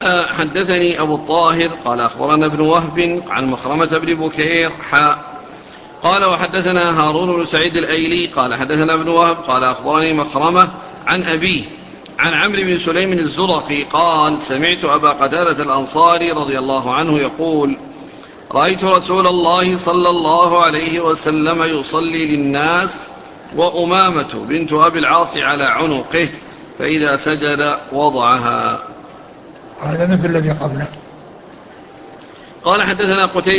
حدثني أبو الطاهر قال أخبرنا ابن وهب عن مخرمة بن بكير قال وحدثنا هارون بن سعيد الأيلي قال حدثنا ابن وهب قال أخبرني مخرمة عن أبيه عن عمرو بن سليم الزرقي قال سمعت أبا قتادة الأنصاري رضي الله عنه يقول رأيت رسول الله صلى الله عليه وسلم يصلي للناس وأمامة بنت أبي العاص على عنقه فإذا سجد وضعها. هذا مثل الذي قبله. قال حدثنا قتيبة